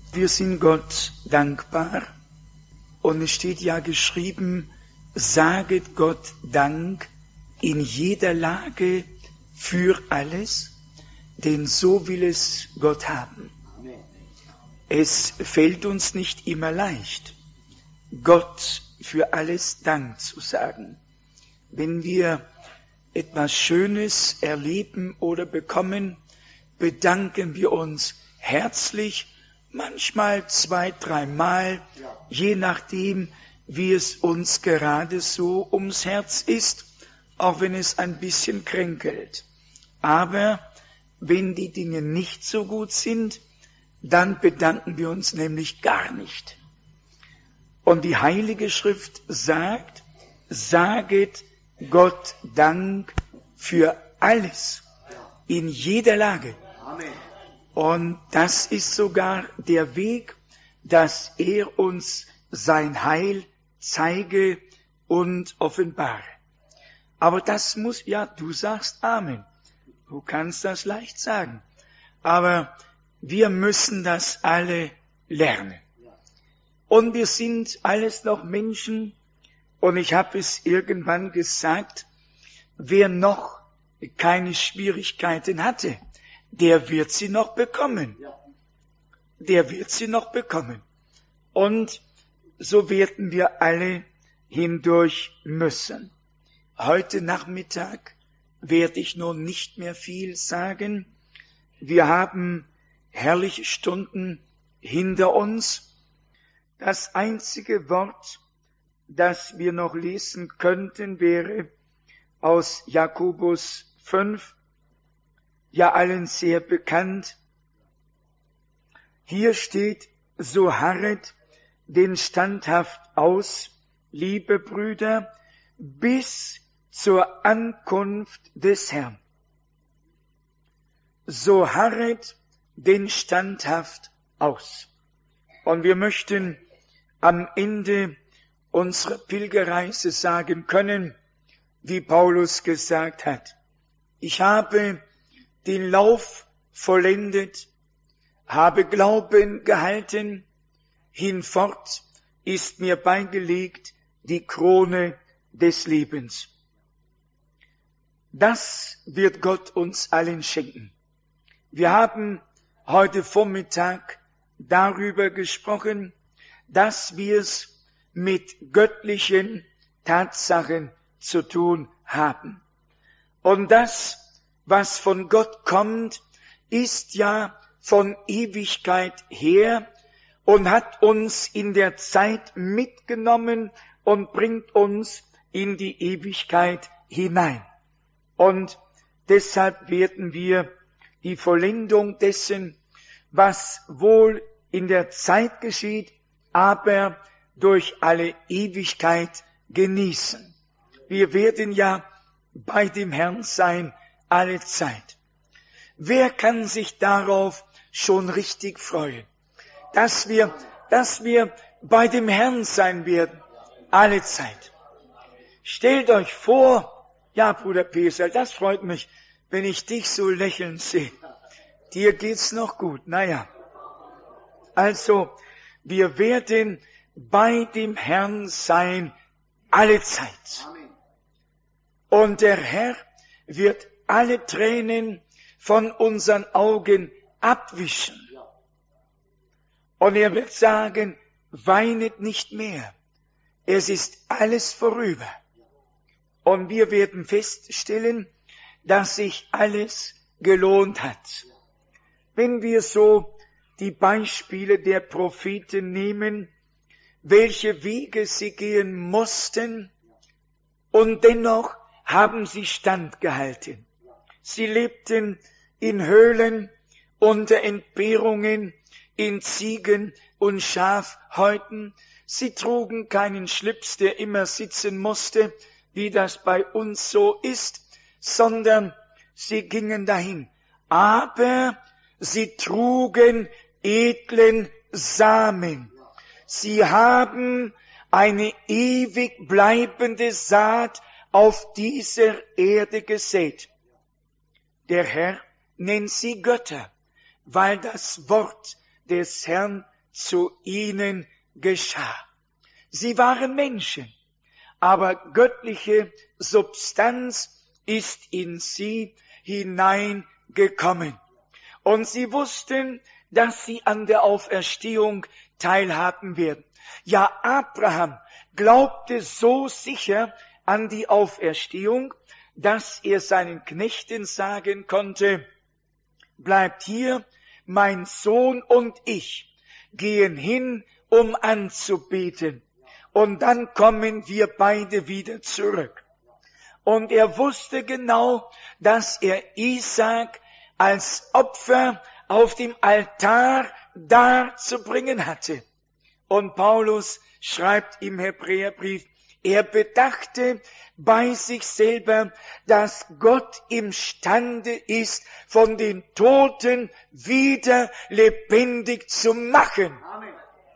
Wir sind Gott dankbar und es steht ja geschrieben, saget Gott Dank in jeder Lage für alles, denn so will es Gott haben. Es fällt uns nicht immer leicht, Gott für alles Dank zu sagen. Wenn wir etwas Schönes erleben oder bekommen, bedanken wir uns herzlich, manchmal 2, 3 Mal, je nachdem, wie es uns gerade so ums Herz ist, auch wenn es ein bisschen kränkelt. Aber wenn die Dinge nicht so gut sind, dann bedanken wir uns nämlich gar nicht. Und die Heilige Schrift sagt, saget Gott Dank für alles, in jeder Lage. Amen. Und das ist sogar der Weg, dass er uns sein Heil zeige und offenbare. Aber das muss, ja, du sagst Amen. Du kannst das leicht sagen. Aber wir müssen das alle lernen. Und wir sind alles noch Menschen. Und ich habe es irgendwann gesagt, wer noch keine Schwierigkeiten hatte, der wird sie noch bekommen. Der wird sie noch bekommen. Und so werden wir alle hindurch müssen. Heute Nachmittag werde ich nun nicht mehr viel sagen. Wir haben herrliche Stunden hinter uns. Das einzige Wort, das wir noch lesen könnten, wäre aus Jakobus 5, ja allen sehr bekannt. Hier steht, so harret den standhaft aus, liebe Brüder, bis zur Ankunft des Herrn. So harret den standhaft aus. Und wir möchten am Ende unserer Pilgerreise sagen können, wie Paulus gesagt hat, ich habe den Lauf vollendet, habe Glauben gehalten, hinfort ist mir beigelegt die Krone des Lebens. Das wird Gott uns allen schenken. Wir haben heute Vormittag darüber gesprochen, dass wir es mit göttlichen Tatsachen zu tun haben. Und das, was von Gott kommt, ist ja von Ewigkeit her und hat uns in der Zeit mitgenommen und bringt uns in die Ewigkeit hinein. Und deshalb werden wir die Vollendung dessen, was wohl in der Zeit geschieht, aber durch alle Ewigkeit genießen. Wir werden ja bei dem Herrn sein, alle Zeit. Wer kann sich darauf schon richtig freuen, dass wir bei dem Herrn sein werden, alle Zeit? Stellt euch vor, ja, Bruder Pesel, das freut mich, wenn ich dich so lächeln sehe. Dir geht's noch gut, naja. Also, wir werden bei dem Herrn sein, alle Zeit. Und der Herr wird alle Tränen von unseren Augen abwischen. Und er wird sagen, weinet nicht mehr. Es ist alles vorüber. Und wir werden feststellen, dass sich alles gelohnt hat. Wenn wir so die Beispiele der Propheten nehmen, welche Wege sie gehen mussten, und dennoch haben sie standgehalten. Sie lebten in Höhlen, unter Entbehrungen, in Ziegen- und Schafhäuten. Sie trugen keinen Schlips, der immer sitzen musste, wie das bei uns so ist, sondern sie gingen dahin. Aber sie trugen edlen Samen. Sie haben eine ewig bleibende Saat auf dieser Erde gesät. Der Herr nennt sie Götter, weil das Wort des Herrn zu ihnen geschah. Sie waren Menschen, aber göttliche Substanz ist in sie hineingekommen. Und sie wussten, dass sie an der Auferstehung teilhaben werden. Ja, Abraham glaubte so sicher an die Auferstehung, dass er seinen Knechten sagen konnte, bleibt hier, mein Sohn und ich gehen hin, um anzubeten. Und dann kommen wir beide wieder zurück. Und er wusste genau, dass er Isaak als Opfer auf dem Altar darzubringen hatte. Und Paulus schreibt im Hebräerbrief, er bedachte bei sich selber, dass Gott imstande ist, von den Toten wieder lebendig zu machen. Amen.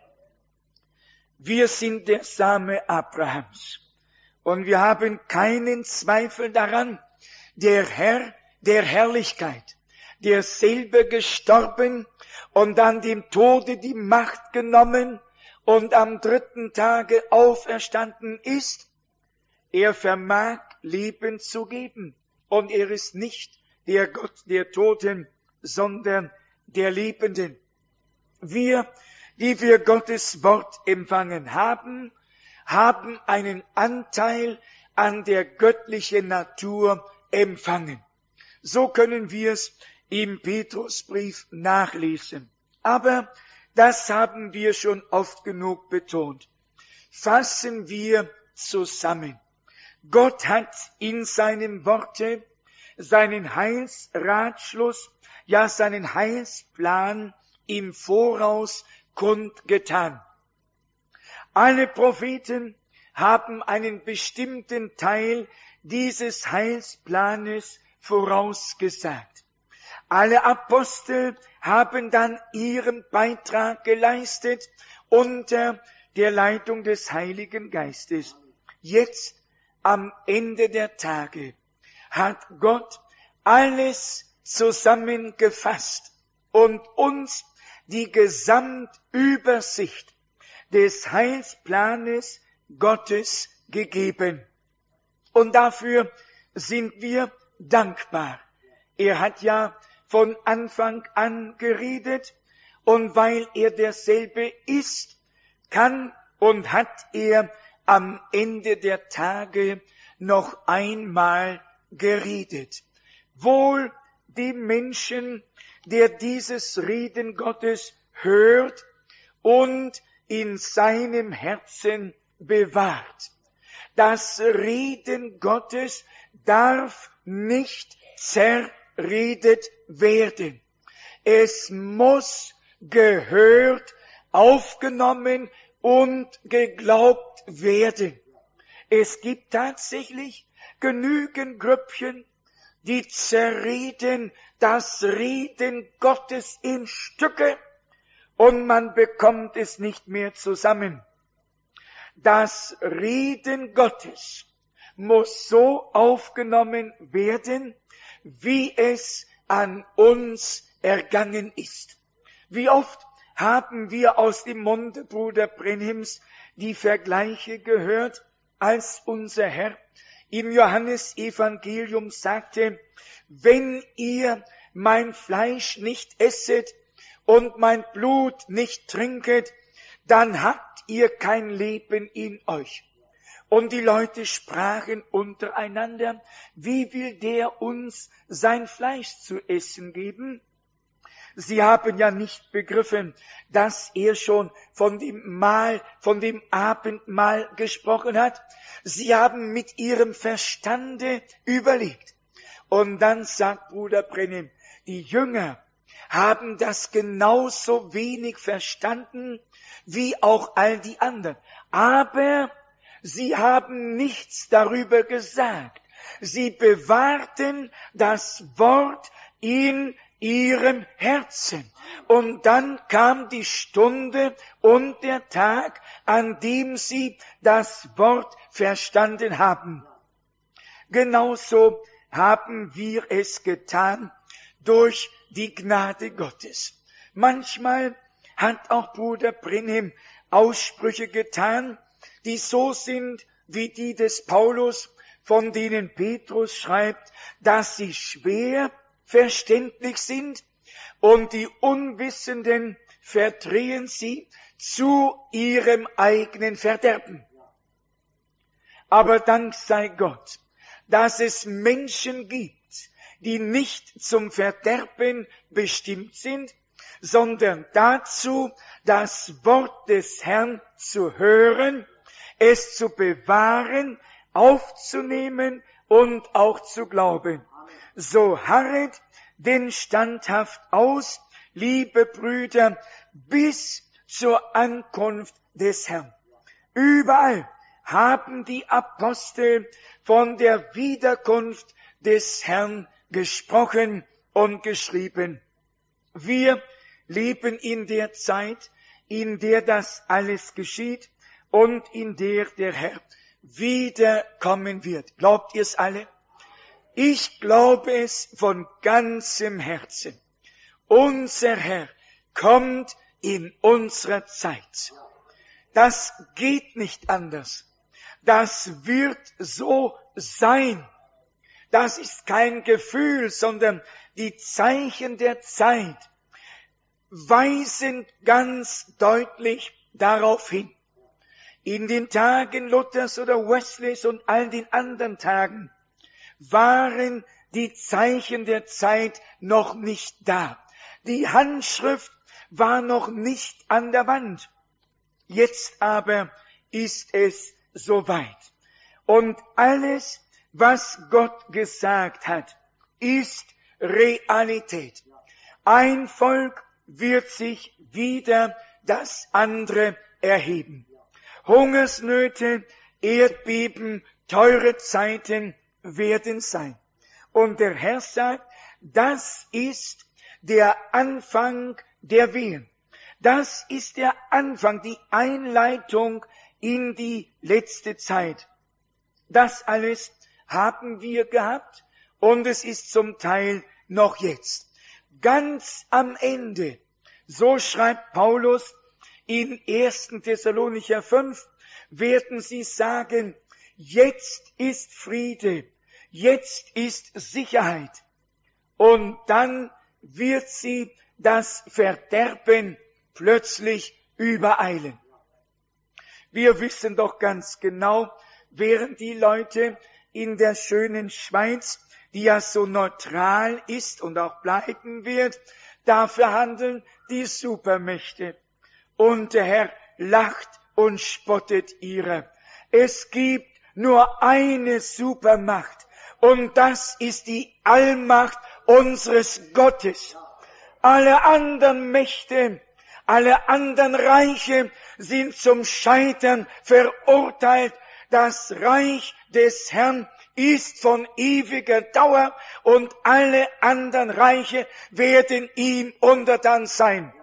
Wir sind der Same Abrahams. Und wir haben keinen Zweifel daran, der Herr der Herrlichkeit, der selber gestorben und an dem Tode die Macht genommen und am 3. Tage auferstanden ist, er vermag Leben zu geben. Und er ist nicht der Gott der Toten, sondern der Lebenden. Wir, die wir Gottes Wort empfangen haben, haben einen Anteil an der göttlichen Natur empfangen. So können wir es im Petrusbrief nachlesen. Aber das haben wir schon oft genug betont. Fassen wir zusammen. Gott hat in seinem Worte seinen Heilsratschluss, ja seinen Heilsplan im Voraus kundgetan. Alle Propheten haben einen bestimmten Teil dieses Heilsplanes vorausgesagt. Alle Apostel haben dann ihren Beitrag geleistet unter der Leitung des Heiligen Geistes. Jetzt, am Ende der Tage, hat Gott alles zusammengefasst und uns die Gesamtübersicht des Heilsplanes Gottes gegeben. Und dafür sind wir dankbar. Er hat ja von Anfang an geredet, und weil er derselbe ist, kann und hat er am Ende der Tage noch einmal geredet. Wohl dem Menschen, der dieses Reden Gottes hört und in seinem Herzen bewahrt. Das Reden Gottes darf nicht zerredet werden. Es muss gehört, aufgenommen und geglaubt werden. Es gibt tatsächlich genügend Grüppchen, die zerreden das Reden Gottes in Stücke und man bekommt es nicht mehr zusammen. Das Reden Gottes muss so aufgenommen werden, wie es an uns ergangen ist. Wie oft haben wir aus dem Munde Bruder Brenhims die Vergleiche gehört, als unser Herr im Johannesevangelium sagte, wenn ihr mein Fleisch nicht esset und mein Blut nicht trinket, dann habt ihr kein Leben in euch. Und die Leute sprachen untereinander, wie will der uns sein Fleisch zu essen geben? Sie haben ja nicht begriffen, dass er schon von dem Abendmahl gesprochen hat. Sie haben mit ihrem Verstande überlegt. Und dann sagt Bruder Brennim, die Jünger haben das genauso wenig verstanden wie auch all die anderen. Aber sie haben nichts darüber gesagt. Sie bewahrten das Wort in ihrem Herzen. Und dann kam die Stunde und der Tag, an dem sie das Wort verstanden haben. Genauso haben wir es getan durch die Gnade Gottes. Manchmal hat auch Bruder Branham Aussprüche getan, die so sind wie die des Paulus, von denen Petrus schreibt, dass sie schwer verständlich sind und die Unwissenden verdrehen sie zu ihrem eigenen Verderben. Aber Dank sei Gott, dass es Menschen gibt, die nicht zum Verderben bestimmt sind, sondern dazu, das Wort des Herrn zu hören, es zu bewahren, aufzunehmen und auch zu glauben. So harret denn standhaft aus, liebe Brüder, bis zur Ankunft des Herrn. Überall haben die Apostel von der Wiederkunft des Herrn gesprochen und geschrieben. Wir leben in der Zeit, in der das alles geschieht und in der der Herr wiederkommen wird. Glaubt ihr es alle? Ich glaube es von ganzem Herzen. Unser Herr kommt in unserer Zeit. Das geht nicht anders. Das wird so sein. Das ist kein Gefühl, sondern die Zeichen der Zeit weisen ganz deutlich darauf hin. In den Tagen Luthers oder Wesleys und all den anderen Tagen waren die Zeichen der Zeit noch nicht da. Die Handschrift war noch nicht an der Wand. Jetzt aber ist es soweit. Und alles, was Gott gesagt hat, ist Realität. Ein Volk wird sich wieder das andere erheben. Hungersnöte, Erdbeben, teure Zeiten werden sein. Und der Herr sagt, das ist der Anfang der Wehen. Das ist der Anfang, die Einleitung in die letzte Zeit. Das alles haben wir gehabt und es ist zum Teil noch jetzt. Ganz am Ende, so schreibt Paulus in 1. Thessalonicher 5, werden sie sagen, jetzt ist Friede, jetzt ist Sicherheit. Und dann wird sie das Verderben plötzlich übereilen. Wir wissen doch ganz genau, während die Leute in der schönen Schweiz, die ja so neutral ist und auch bleiben wird, da verhandeln die Supermächte. Und der Herr lacht und spottet ihrer. Es gibt nur eine Supermacht und das ist die Allmacht unseres Gottes. Alle anderen Mächte, alle anderen Reiche sind zum Scheitern verurteilt. Das Reich des Herrn ist von ewiger Dauer und alle anderen Reiche werden ihm untertan sein.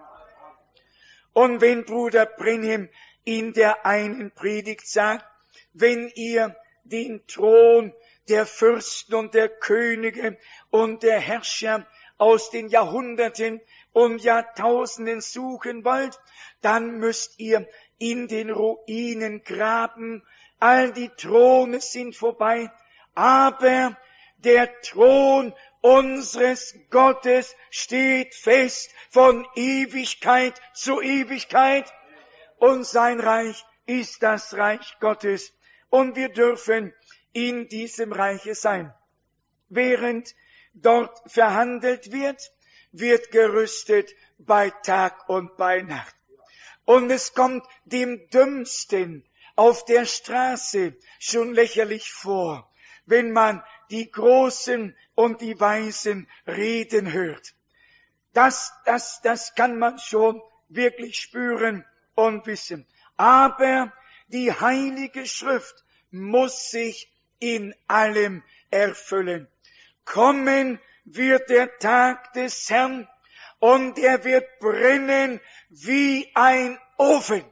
Und wenn Bruder Branham in der einen Predigt sagt, wenn ihr den Thron der Fürsten und der Könige und der Herrscher aus den Jahrhunderten und Jahrtausenden suchen wollt, dann müsst ihr in den Ruinen graben. All die Throne sind vorbei, aber der Thron unseres Gottes steht fest von Ewigkeit zu Ewigkeit. Und sein Reich ist das Reich Gottes. Und wir dürfen in diesem Reiche sein. Während dort verhandelt wird, wird gerüstet bei Tag und bei Nacht. Und es kommt dem Dümmsten auf der Straße schon lächerlich vor, wenn man die Großen und die Weisen reden hört. Das kann man schon wirklich spüren und wissen. Aber die Heilige Schrift muss sich in allem erfüllen. Kommen wird der Tag des Herrn und er wird brennen wie ein Ofen.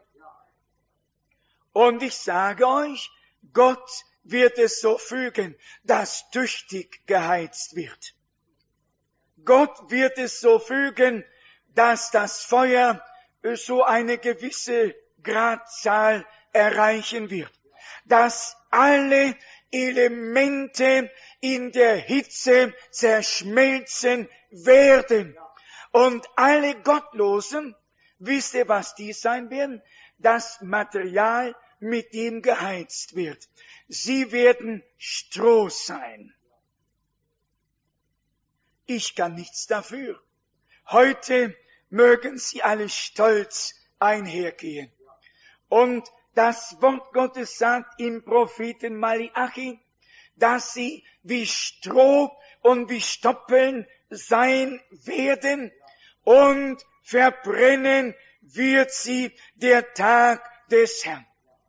Und ich sage euch, Gott wird es so fügen, dass tüchtig geheizt wird. Gott wird es so fügen, dass das Feuer so eine gewisse Gradzahl erreichen wird, dass alle Elemente in der Hitze zerschmelzen werden. Und alle Gottlosen, wisst ihr, was die sein werden? Das Material, mit dem geheizt wird. Sie werden Stroh sein. Ich kann nichts dafür. Heute mögen sie alle stolz einhergehen. Und das Wort Gottes sagt im Propheten Malachi, dass sie wie Stroh und wie Stoppeln sein werden und verbrennen wird sie der Tag des Herrn.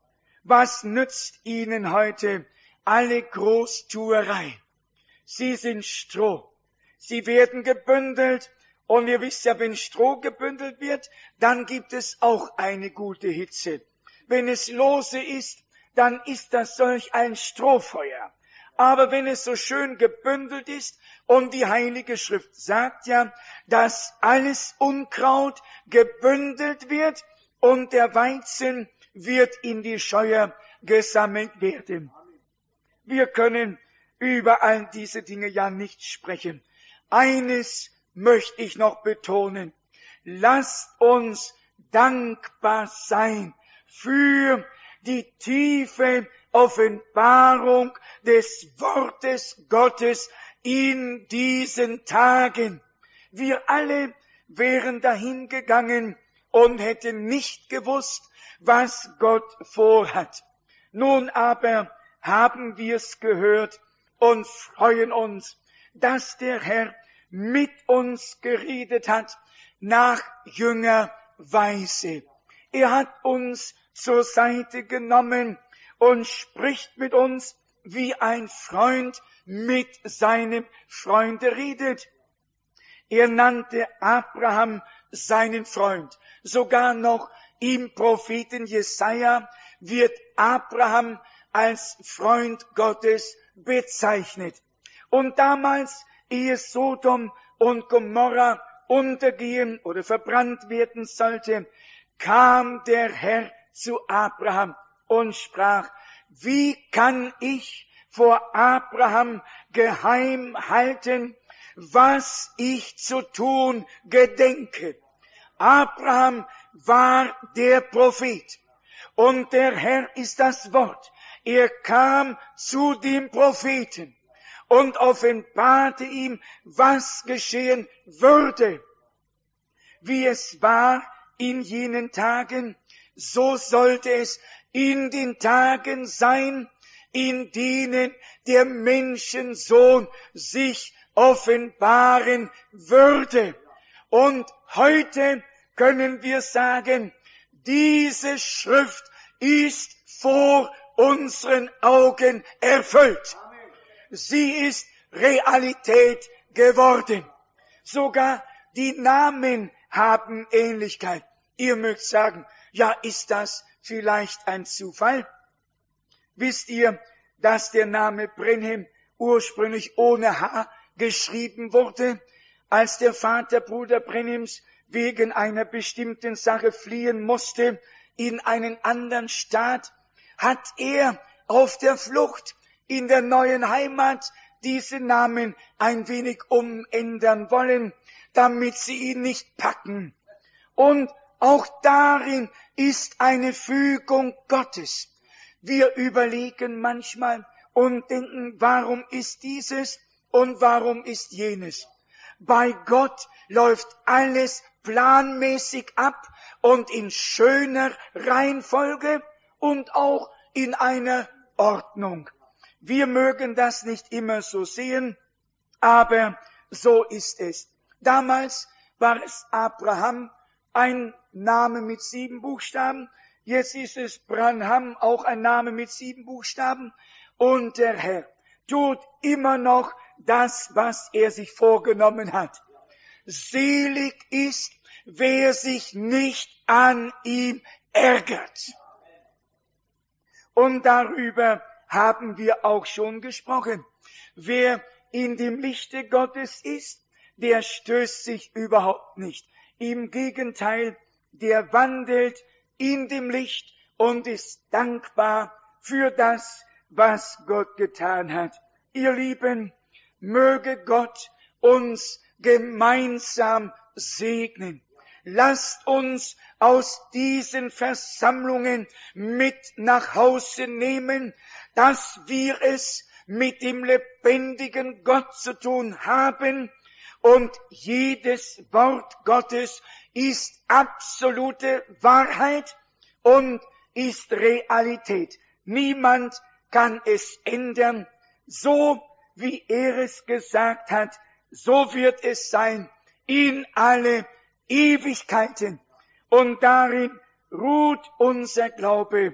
Was nützt ihnen heute alle Großtuerei? Sie sind Stroh. Sie werden gebündelt. Und ihr wisst ja, wenn Stroh gebündelt wird, dann gibt es auch eine gute Hitze. Wenn es lose ist, dann ist das solch ein Strohfeuer. Aber wenn es so schön gebündelt ist, und die Heilige Schrift sagt ja, dass alles Unkraut gebündelt wird und der Weizen wird in die Scheuer gesammelt werden. Wir können über all diese Dinge ja nicht sprechen. Eines möchte ich noch betonen. Lasst uns dankbar sein für die tiefe Offenbarung des Wortes Gottes in diesen Tagen. Wir alle wären dahingegangen und hätten nicht gewusst, was Gott vorhat. Nun aber haben wir es gehört und freuen uns, dass der Herr mit uns geredet hat nach Jüngerweise. Er hat uns zur Seite genommen und spricht mit uns, wie ein Freund mit seinem Freunde redet. Er nannte Abraham seinen Freund. Sogar noch im Propheten Jesaja wird Abraham als Freund Gottes bezeichnet. Und damals, ehe Sodom und Gomorra untergehen oder verbrannt werden sollte, kam der Herr zu Abraham und sprach, wie kann ich vor Abraham geheim halten, was ich zu tun gedenke? Abraham war der Prophet und der Herr ist das Wort. Er kam zu dem Propheten und offenbarte ihm, was geschehen würde. Wie es war in jenen Tagen, so sollte es in den Tagen sein, in denen der Menschensohn sich offenbaren würde. Und heute können wir sagen, diese Schrift ist vor unseren Augen erfüllt. Sie ist Realität geworden. Sogar die Namen haben Ähnlichkeit. Ihr mögt sagen, ja, ist das vielleicht ein Zufall? Wisst ihr, dass der Name Brenhem ursprünglich ohne H geschrieben wurde? Als der Vater Bruder Brenhems wegen einer bestimmten Sache fliehen musste in einen anderen Staat, hat er auf der Flucht in der neuen Heimat diesen Namen ein wenig umändern wollen, damit sie ihn nicht packen. Und auch darin ist eine Fügung Gottes. Wir überlegen manchmal und denken, warum ist dieses und warum ist jenes? Bei Gott läuft alles planmäßig ab und in schöner Reihenfolge und auch in einer Ordnung. Wir mögen das nicht immer so sehen, aber so ist es. Damals war es Abraham, ein Name mit 7 Buchstaben. Jetzt ist es Branham, auch ein Name mit 7 Buchstaben. Und der Herr tut immer noch das, was er sich vorgenommen hat. Selig ist, wer sich nicht an ihm ärgert. Und darüber haben wir auch schon gesprochen. Wer in dem Lichte Gottes ist, der stößt sich überhaupt nicht. Im Gegenteil, der wandelt in dem Licht und ist dankbar für das, was Gott getan hat. Ihr Lieben, möge Gott uns gemeinsam segnen. Lasst uns aus diesen Versammlungen mit nach Hause nehmen, dass wir es mit dem lebendigen Gott zu tun haben, und jedes Wort Gottes ist absolute Wahrheit und ist Realität. Niemand kann es ändern. So wie er es gesagt hat, so wird es sein in alle Ewigkeiten. Und darin ruht unser Glaube.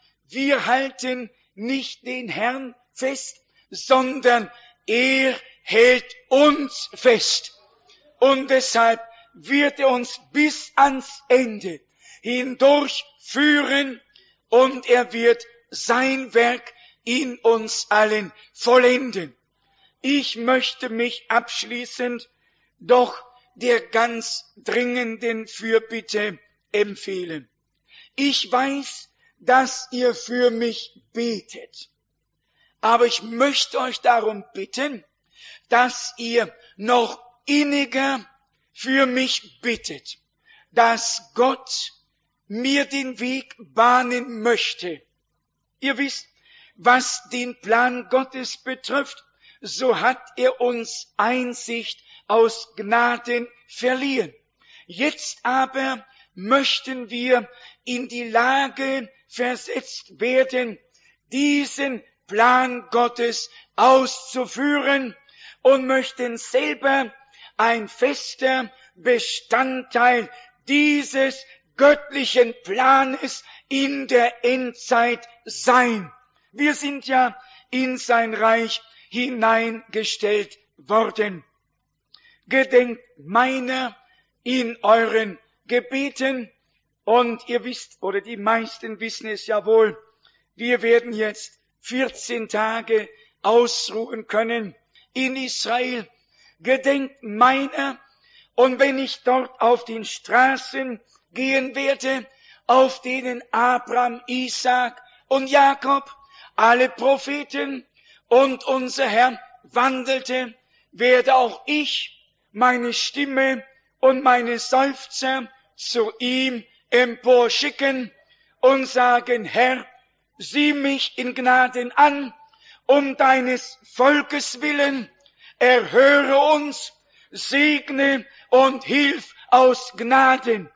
Wir halten nicht den Herrn fest, sondern er hält uns fest. Und deshalb wird er uns bis ans Ende hindurch führen und er wird sein Werk in uns allen vollenden. Ich möchte mich abschließend doch der ganz dringenden Fürbitte empfehlen. Ich weiß, dass ihr für mich betet. Aber ich möchte euch darum bitten, dass ihr noch inniger für mich bittet, dass Gott mir den Weg bahnen möchte. Ihr wisst, was den Plan Gottes betrifft, so hat er uns Einsicht aus Gnaden verliehen. Jetzt aber möchten wir in die Lage versetzt werden, diesen Plan Gottes auszuführen und möchten selber ein fester Bestandteil dieses göttlichen Planes in der Endzeit sein. Wir sind ja in sein Reich hineingestellt worden. Gedenkt meiner in euren Gebeten, und ihr wisst, oder die meisten wissen es ja wohl, wir werden jetzt 14 Tage ausruhen können in Israel. Gedenkt meiner, und wenn ich dort auf den Straßen gehen werde, auf denen Abraham, Isaak und Jakob, alle Propheten und unser Herr wandelte, werde auch ich meine Stimme und meine Seufzer zu ihm emporschicken und sagen: Herr, sieh mich in Gnaden an, um deines Volkes willen, erhöre uns, segne und hilf aus Gnaden.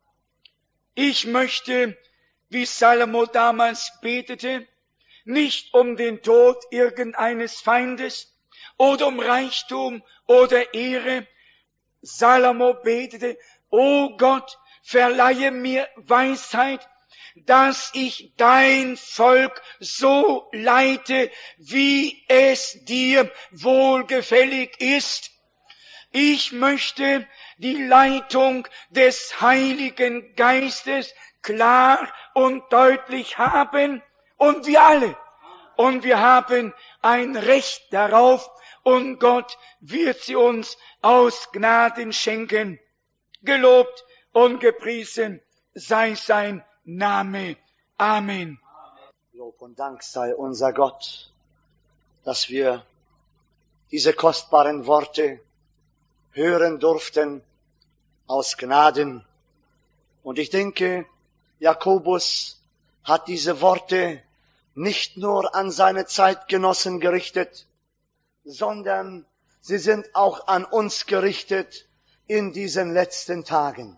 Ich möchte, wie Salomo damals betete, nicht um den Tod irgendeines Feindes oder um Reichtum oder Ehre. Salomo betete: O Gott, verleihe mir Weisheit, dass ich dein Volk so leite, wie es dir wohlgefällig ist. Ich möchte die Leitung des Heiligen Geistes klar und deutlich haben, und wir alle. Und wir haben ein Recht darauf, und Gott wird sie uns aus Gnaden schenken. Gelobt und gepriesen sei sein Name. Amen. Lob und Dank sei unser Gott, dass wir diese kostbaren Worte hören durften aus Gnaden. Und ich denke, Jakobus hat diese Worte nicht nur an seine Zeitgenossen gerichtet, sondern sie sind auch an uns gerichtet in diesen letzten Tagen.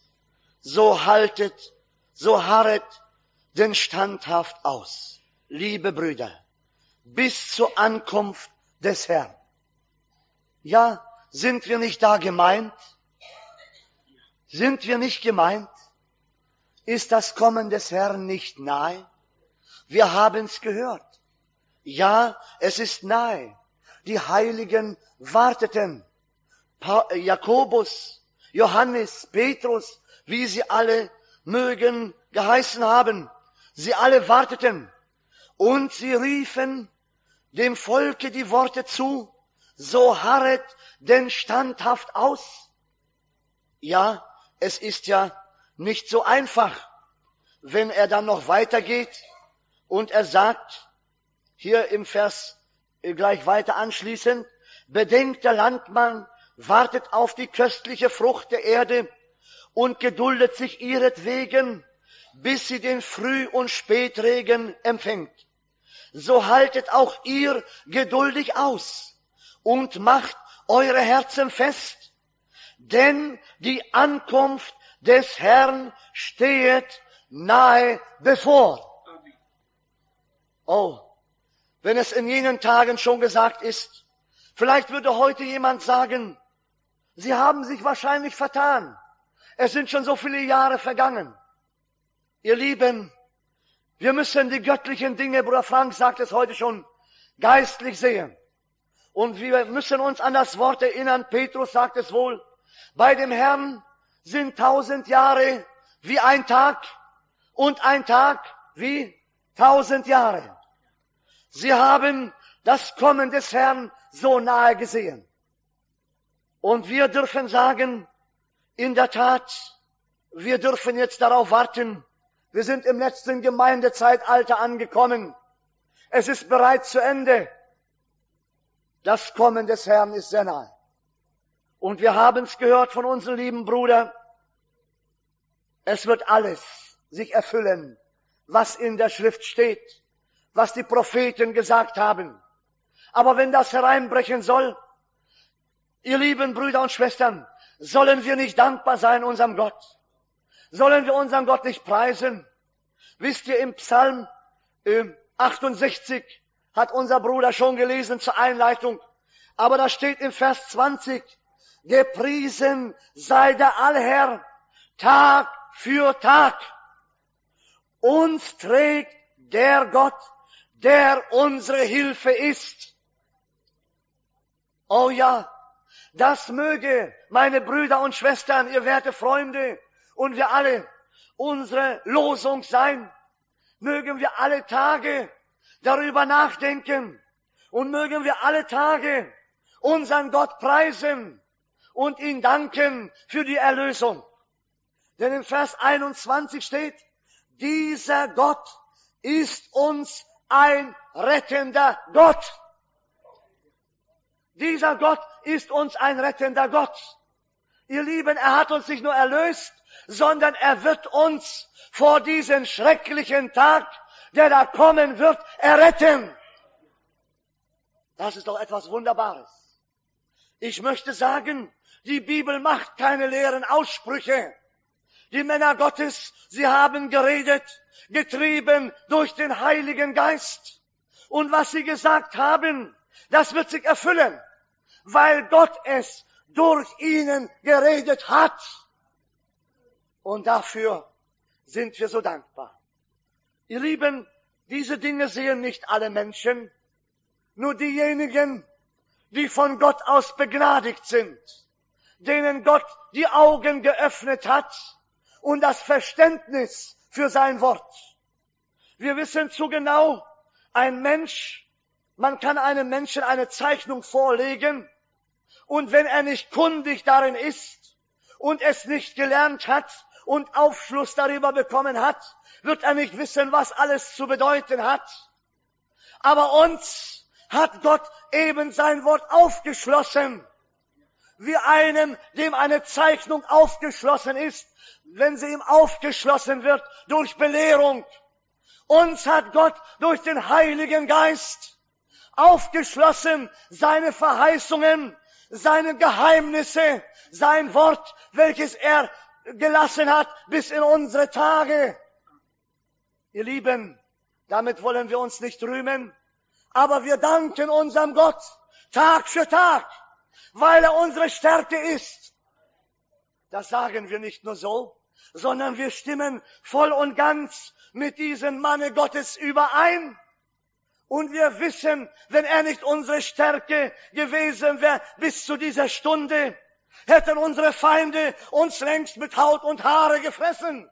So haltet, so harret denn standhaft aus, liebe Brüder, bis zur Ankunft des Herrn. Ja, sind wir nicht da gemeint? Sind wir nicht gemeint? Ist das Kommen des Herrn nicht nahe? Wir haben's gehört. Ja, es ist nahe. Die Heiligen warteten. Jakobus, Johannes, Petrus, wie sie alle mögen geheißen haben. Sie alle warteten. Und sie riefen dem Volke die Worte zu: So harret denn standhaft aus. Ja, es ist ja nicht so einfach, wenn er dann noch weitergeht und er sagt, hier im Vers gleich weiter anschließend, bedenkt, der Landmann wartet auf die köstliche Frucht der Erde und geduldet sich ihretwegen, bis sie den Früh- und Spätregen empfängt. So haltet auch ihr geduldig aus und macht eure Herzen fest, denn die Ankunft des Herrn stehet nahe bevor. Oh, wenn es in jenen Tagen schon gesagt ist, vielleicht würde heute jemand sagen, Sie haben sich wahrscheinlich vertan. Es sind schon so viele Jahre vergangen. Ihr Lieben, wir müssen die göttlichen Dinge, Bruder Frank sagt es heute schon, geistlich sehen. Und wir müssen uns an das Wort erinnern, Petrus sagt es wohl, bei dem Herrn sind 1000 Jahre wie ein Tag und ein Tag wie 1000 Jahre. Sie haben das Kommen des Herrn so nahe gesehen. Und wir dürfen sagen, in der Tat, wir dürfen jetzt darauf warten. Wir sind im letzten Gemeindezeitalter angekommen. Es ist bereits zu Ende. Das Kommen des Herrn ist sehr nahe. Und wir haben es gehört von unserem lieben Bruder. Es wird alles sich erfüllen, was in der Schrift steht, was die Propheten gesagt haben. Aber wenn das hereinbrechen soll, ihr lieben Brüder und Schwestern, sollen wir nicht dankbar sein unserem Gott? Sollen wir unseren Gott nicht preisen? Wisst ihr, im Psalm 68 hat unser Bruder schon gelesen zur Einleitung. Aber da steht im Vers 20, gepriesen sei der Allherr Tag für Tag. Uns trägt der Gott, der unsere Hilfe ist. Oh ja, das möge, meine Brüder und Schwestern, ihr werte Freunde und wir alle, unsere Losung sein. Mögen wir alle Tage darüber nachdenken und mögen wir alle Tage unseren Gott preisen und ihn danken für die Erlösung. Denn im Vers 21 steht, dieser Gott ist uns ein rettender Gott. Dieser Gott ist uns ein rettender Gott. Ihr Lieben, er hat uns nicht nur erlöst, sondern er wird uns vor diesem schrecklichen Tag, der da kommen wird, erretten. Das ist doch etwas Wunderbares. Ich möchte sagen, die Bibel macht keine leeren Aussprüche. Die Männer Gottes, sie haben geredet, getrieben durch den Heiligen Geist. Und was sie gesagt haben, das wird sich erfüllen, weil Gott es durch ihnen geredet hat. Und dafür sind wir so dankbar. Ihr Lieben, diese Dinge sehen nicht alle Menschen, nur diejenigen, die von Gott aus begnadigt sind, denen Gott die Augen geöffnet hat und das Verständnis für sein Wort. Wir wissen zu genau, ein Mensch, man kann einem Menschen eine Zeichnung vorlegen und wenn er nicht kundig darin ist und es nicht gelernt hat und Aufschluss darüber bekommen hat, wird er nicht wissen, was alles zu bedeuten hat. Aber uns hat Gott eben sein Wort aufgeschlossen, wie einem, dem eine Zeichnung aufgeschlossen ist, wenn sie ihm aufgeschlossen wird durch Belehrung. Uns hat Gott durch den Heiligen Geist aufgeschlossen, seine Verheißungen, seine Geheimnisse, sein Wort, welches er gelassen hat bis in unsere Tage. Ihr Lieben, damit wollen wir uns nicht rühmen, aber wir danken unserem Gott Tag für Tag, weil er unsere Stärke ist. Das sagen wir nicht nur so, sondern wir stimmen voll und ganz mit diesem Manne Gottes überein. Und wir wissen, wenn er nicht unsere Stärke gewesen wäre bis zu dieser Stunde, hätten unsere Feinde uns längst mit Haut und Haare gefressen.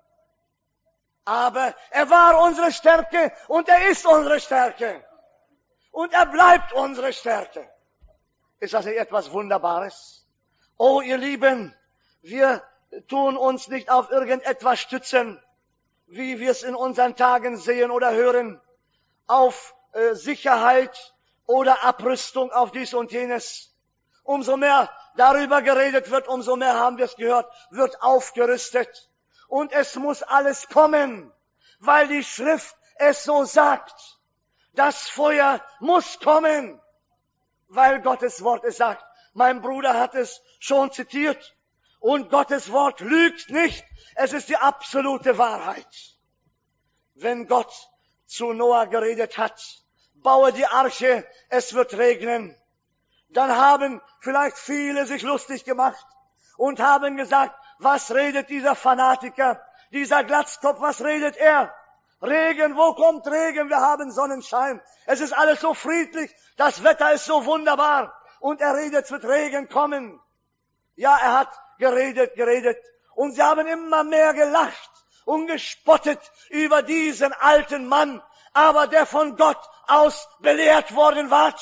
Aber er war unsere Stärke und er ist unsere Stärke. Und er bleibt unsere Stärke. Ist das nicht etwas Wunderbares? Oh, ihr Lieben, wir tun uns nicht auf irgendetwas stützen, wie wir es in unseren Tagen sehen oder hören, auf Sicherheit oder Abrüstung, auf dies und jenes. Umso mehr darüber geredet wird, umso mehr haben wir es gehört, wird aufgerüstet. Und es muss alles kommen, weil die Schrift es so sagt. Das Feuer muss kommen, weil Gottes Wort es sagt. Mein Bruder hat es schon zitiert. Und Gottes Wort lügt nicht. Es ist die absolute Wahrheit. Wenn Gott zu Noah geredet hat, baue die Arche, es wird regnen, dann haben vielleicht viele sich lustig gemacht und haben gesagt, was redet dieser Fanatiker, dieser Glatzkopf, was redet er? Regen, wo kommt Regen? Wir haben Sonnenschein. Es ist alles so friedlich, das Wetter ist so wunderbar. Und er redet, es wird Regen kommen. Ja, er hat geredet. Und sie haben immer mehr gelacht und gespottet über diesen alten Mann, aber der von Gott aus belehrt worden war.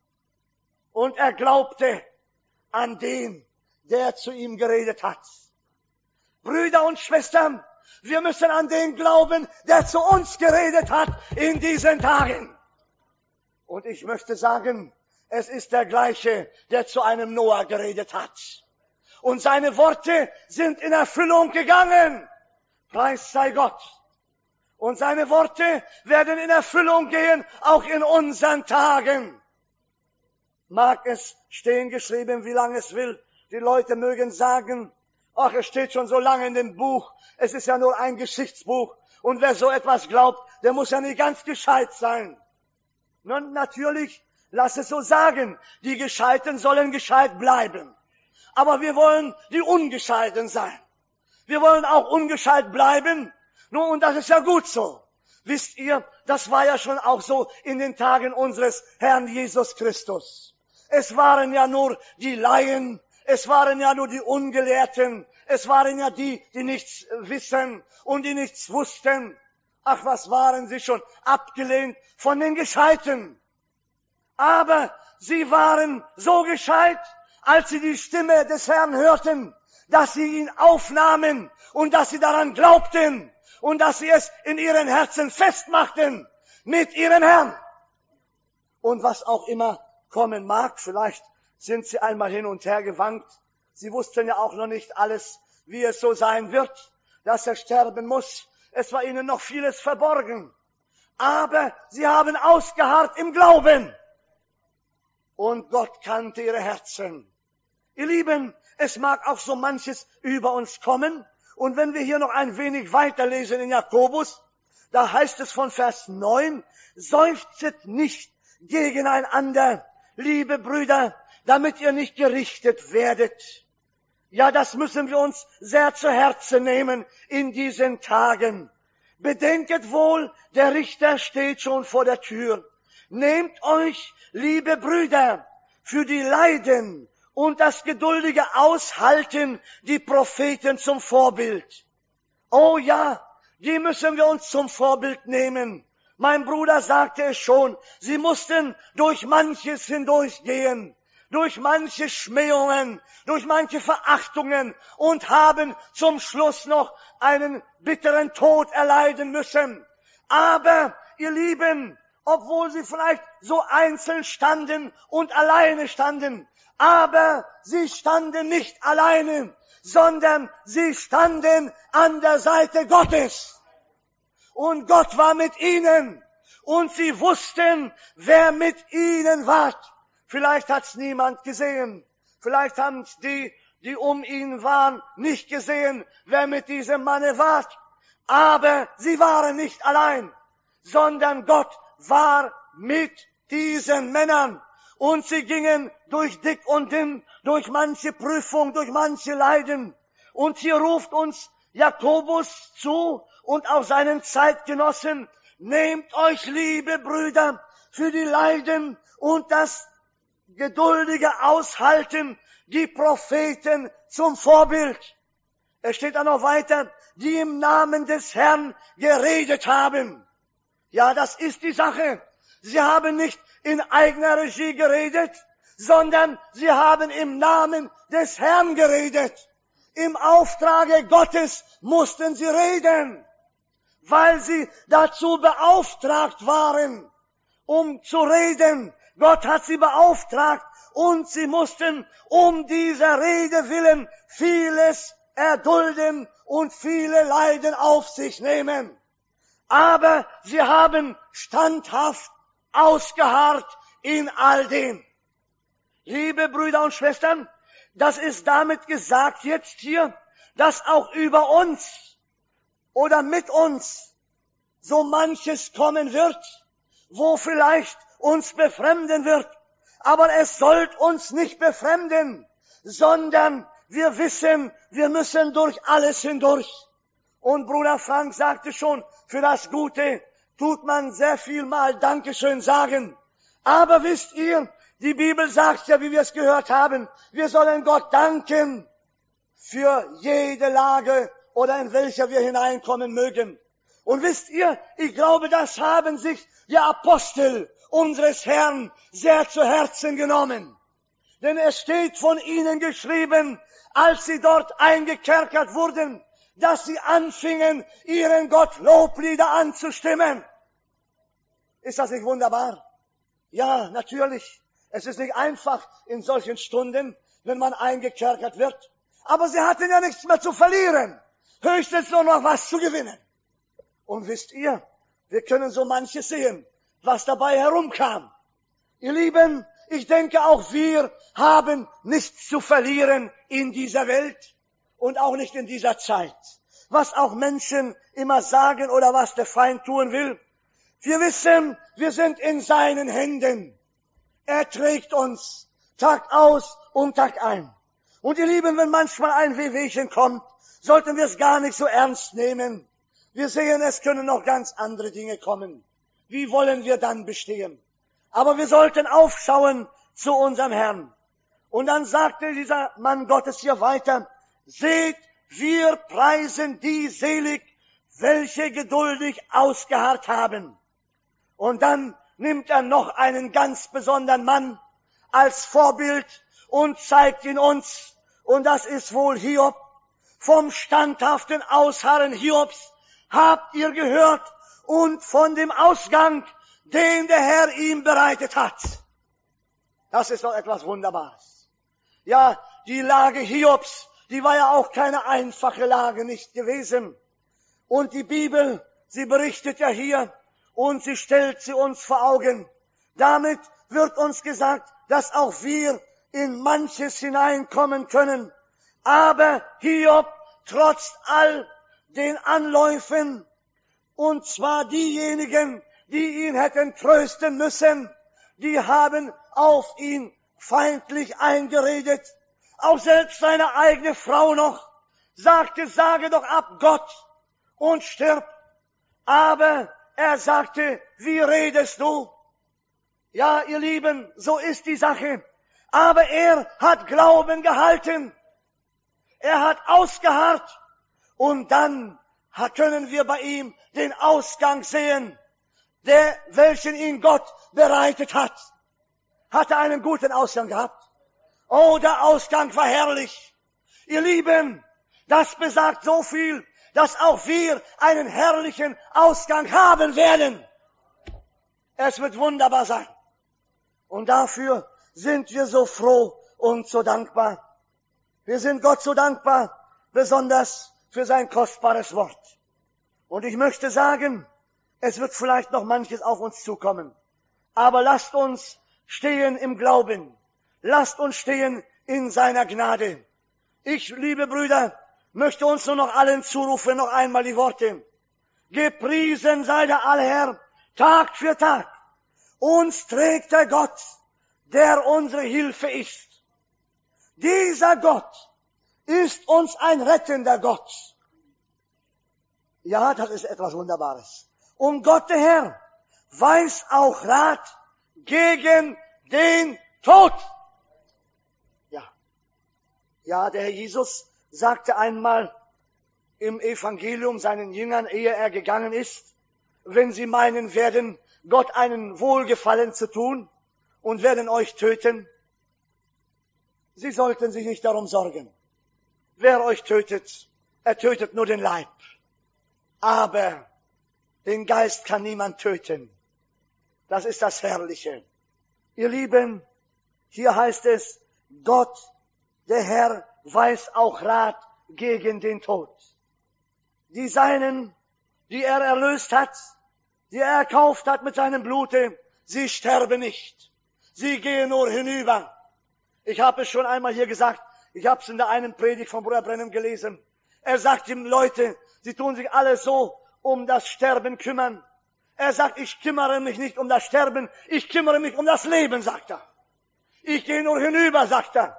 Und er glaubte an den, der zu ihm geredet hat. Brüder und Schwestern, wir müssen an den glauben, der zu uns geredet hat in diesen Tagen. Und ich möchte sagen, es ist der gleiche, der zu einem Noah geredet hat. Und seine Worte sind in Erfüllung gegangen. Preis sei Gott. Und seine Worte werden in Erfüllung gehen, auch in unseren Tagen. Mag es stehen geschrieben, wie lange es will. Die Leute mögen sagen, ach, es steht schon so lange in dem Buch. Es ist ja nur ein Geschichtsbuch. Und wer so etwas glaubt, der muss ja nicht ganz gescheit sein. Nun, natürlich, lass es so sagen. Die Gescheiten sollen gescheit bleiben. Aber wir wollen die Ungescheiten sein. Wir wollen auch ungescheit bleiben. Nun, und das ist ja gut so. Wisst ihr, das war ja schon auch so in den Tagen unseres Herrn Jesus Christus. Es waren ja nur die Laien, es waren ja nur die Ungelehrten, es waren ja die, die nichts wissen und die nichts wussten. Ach, was waren sie schon abgelehnt von den Gescheiten. Aber sie waren so gescheit, als sie die Stimme des Herrn hörten, dass sie ihn aufnahmen und dass sie daran glaubten und dass sie es in ihren Herzen festmachten mit ihrem Herrn. Und was auch immer kommen mag, vielleicht sind sie einmal hin und her gewankt. Sie wussten ja auch noch nicht alles, wie es so sein wird, dass er sterben muss. Es war ihnen noch vieles verborgen. Aber sie haben ausgeharrt im Glauben. Und Gott kannte ihre Herzen. Ihr Lieben, es mag auch so manches über uns kommen. Und wenn wir hier noch ein wenig weiterlesen in Jakobus, da heißt es von Vers 9, seufzet nicht gegeneinander, liebe Brüder, damit ihr nicht gerichtet werdet. Ja, das müssen wir uns sehr zu Herzen nehmen in diesen Tagen. Bedenket wohl, der Richter steht schon vor der Tür. Nehmt euch, liebe Brüder, für die Leiden und das geduldige Aushalten die Propheten zum Vorbild. Oh ja, die müssen wir uns zum Vorbild nehmen. Mein Bruder sagte es schon, sie mussten durch manches hindurchgehen, durch manche Schmähungen, durch manche Verachtungen und haben zum Schluss noch einen bitteren Tod erleiden müssen. Aber, ihr Lieben, obwohl sie vielleicht so einzeln standen und alleine standen, aber sie standen nicht alleine, sondern sie standen an der Seite Gottes. Und Gott war mit ihnen. Und sie wussten, wer mit ihnen war. Vielleicht hat's niemand gesehen. Vielleicht haben die um ihn waren, nicht gesehen, wer mit diesem Manne war. Aber sie waren nicht allein, sondern Gott war mit diesen Männern. Und sie gingen durch dick und dünn, durch manche Prüfung, durch manche Leiden. Und hier ruft uns Jakobus zu und auch seinen Zeitgenossen, nehmt euch, liebe Brüder, für die Leiden und das geduldige Aushalten die Propheten zum Vorbild. Es steht dann noch weiter, die im Namen des Herrn geredet haben. Ja, das ist die Sache. Sie haben nicht in eigener Regie geredet, sondern sie haben im Namen des Herrn geredet. Im Auftrage Gottes mussten sie reden, weil sie dazu beauftragt waren, um zu reden. Gott hat sie beauftragt und sie mussten um dieser Rede willen vieles erdulden und viele Leiden auf sich nehmen. Aber sie haben standhaft ausgeharrt in all dem. Liebe Brüder und Schwestern, das ist damit gesagt jetzt hier, dass auch über uns oder mit uns so manches kommen wird, wo vielleicht uns befremden wird. Aber es sollte uns nicht befremden, sondern wir wissen, wir müssen durch alles hindurch. Und Bruder Frank sagte schon, für das Gute tut man sehr viel mal Dankeschön sagen. Aber wisst ihr, die Bibel sagt ja, wie wir es gehört haben, wir sollen Gott danken für jede Lage oder in welcher wir hineinkommen mögen. Und wisst ihr, ich glaube, das haben sich die Apostel unseres Herrn sehr zu Herzen genommen. Denn es steht von ihnen geschrieben, als sie dort eingekerkert wurden, dass sie anfingen, ihren Gott Loblieder anzustimmen. Ist das nicht wunderbar? Ja, natürlich. Es ist nicht einfach in solchen Stunden, wenn man eingekerkert wird. Aber sie hatten ja nichts mehr zu verlieren. Höchstens nur noch was zu gewinnen. Und wisst ihr, wir können so manches sehen, was dabei herumkam. Ihr Lieben, ich denke auch wir haben nichts zu verlieren in dieser Welt und auch nicht in dieser Zeit. Was auch Menschen immer sagen oder was der Feind tun will. Wir wissen, wir sind in seinen Händen. Er trägt uns Tag aus und Tag ein. Und ihr Lieben, wenn manchmal ein Wehwehchen kommt, sollten wir es gar nicht so ernst nehmen. Wir sehen, es können noch ganz andere Dinge kommen. Wie wollen wir dann bestehen? Aber wir sollten aufschauen zu unserem Herrn. Und dann sagte dieser Mann Gottes hier weiter, seht, wir preisen die selig, welche geduldig ausgeharrt haben. Und dann nimmt er noch einen ganz besonderen Mann als Vorbild und zeigt ihn uns. Und das ist wohl Hiob. Vom standhaften Ausharren Hiobs habt ihr gehört und von dem Ausgang, den der Herr ihm bereitet hat. Das ist doch etwas Wunderbares. Ja, die Lage Hiobs, die war ja auch keine einfache Lage nicht gewesen. Und die Bibel, sie berichtet ja hier und sie stellt sie uns vor Augen. Damit wird uns gesagt, dass auch wir in manches hineinkommen können. Aber Hiob, trotz all den Anläufen, und zwar diejenigen, die ihn hätten trösten müssen, die haben auf ihn feindlich eingeredet. Auch selbst seine eigene Frau noch sagte, sage doch ab Gott und stirb. Aber er sagte, wie redest du? Ja, ihr Lieben, so ist die Sache. Aber er hat Glauben gehalten. Er hat ausgeharrt. Und dann können wir bei ihm den Ausgang sehen, welchen ihn Gott bereitet hat. Hat er einen guten Ausgang gehabt? Oh, der Ausgang war herrlich. Ihr Lieben, das besagt so viel, dass auch wir einen herrlichen Ausgang haben werden. Es wird wunderbar sein. Und dafür sind wir so froh und so dankbar. Wir sind Gott so dankbar, besonders für sein kostbares Wort. Und ich möchte sagen, es wird vielleicht noch manches auf uns zukommen. Aber lasst uns stehen im Glauben. Lasst uns stehen in seiner Gnade. Ich, liebe Brüder, möchte uns nur noch allen zurufen, noch einmal die Worte. Gepriesen sei der Allherr, Tag für Tag. Uns trägt der Gott, der unsere Hilfe ist. Dieser Gott ist uns ein rettender Gott. Ja, das ist etwas Wunderbares. Und Gott, der Herr, weiß auch Rat gegen den Tod. Ja, der Herr Jesus sagte einmal im Evangelium seinen Jüngern, ehe er gegangen ist, wenn sie meinen werden, Gott einen Wohlgefallen zu tun und werden euch töten, sie sollten sich nicht darum sorgen. wer euch tötet, er tötet nur den Leib. Aber den Geist kann niemand töten. Das ist das Herrliche. Ihr Lieben, hier heißt es, Gott, der Herr, weiß auch Rat gegen den Tod. Die Seinen, die er erlöst hat, die er erkauft hat mit seinem Blute, sie sterben nicht. Sie gehen nur hinüber. Ich habe es schon einmal hier gesagt, ich habe es in der einen Predigt von Bruder Branham gelesen. Er sagt ihm, Leute, sie tun sich alle so um das Sterben kümmern. Er sagt, ich kümmere mich nicht um das Sterben, ich kümmere mich um das Leben, sagt er. Ich gehe nur hinüber, sagt er.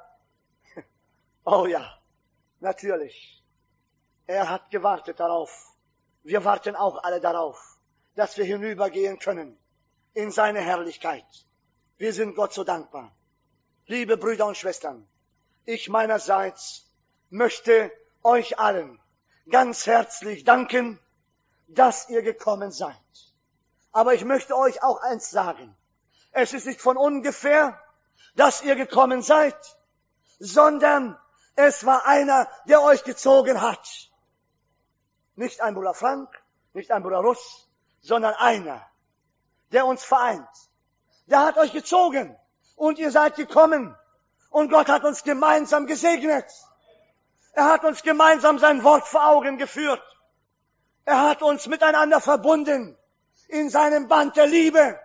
Oh ja, natürlich. Er hat gewartet darauf. Wir warten auch alle darauf, dass wir hinübergehen können in seine Herrlichkeit. Wir sind Gott so dankbar. Liebe Brüder und Schwestern, ich meinerseits möchte euch allen ganz herzlich danken, dass ihr gekommen seid. Aber ich möchte euch auch eins sagen. Es ist nicht von ungefähr, dass ihr gekommen seid, sondern es war einer, der euch gezogen hat. Nicht ein Bruder Frank, nicht ein Bruder Russ, sondern einer, der uns vereint. Der hat euch gezogen und ihr seid gekommen und Gott hat uns gemeinsam gesegnet. Er hat uns gemeinsam sein Wort vor Augen geführt. Er hat uns miteinander verbunden in seinem Band der Liebe.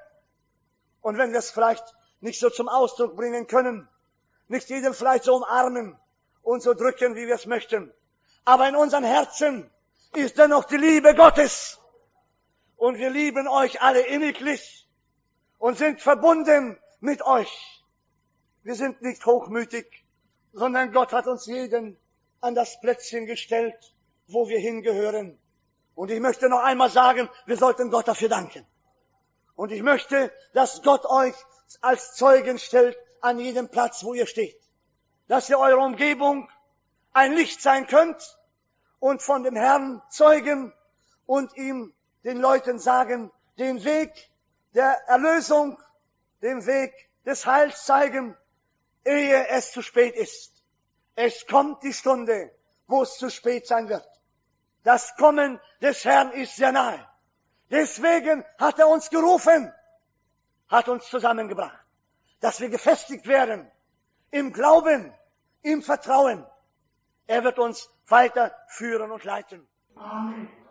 Und wenn wir es vielleicht nicht so zum Ausdruck bringen können, nicht jeden vielleicht so umarmen und so drücken, wie wir es möchten, aber in unseren Herzen ist dennoch die Liebe Gottes. Und wir lieben euch alle inniglich und sind verbunden mit euch. Wir sind nicht hochmütig, sondern Gott hat uns jeden an das Plätzchen gestellt, wo wir hingehören. Und ich möchte noch einmal sagen, wir sollten Gott dafür danken. Und ich möchte, dass Gott euch als Zeugen stellt an jedem Platz, wo ihr steht. Dass ihr eure Umgebung ein Licht sein könnt und von dem Herrn zeugen und ihm, den Leuten sagen, den Weg der Erlösung, den Weg des Heils zeigen, ehe es zu spät ist. Es kommt die Stunde, wo es zu spät sein wird. Das Kommen des Herrn ist sehr nahe. Deswegen hat er uns gerufen, hat uns zusammengebracht, dass wir gefestigt werden im Glauben, im Vertrauen. Er wird uns weiter führen und leiten. Amen.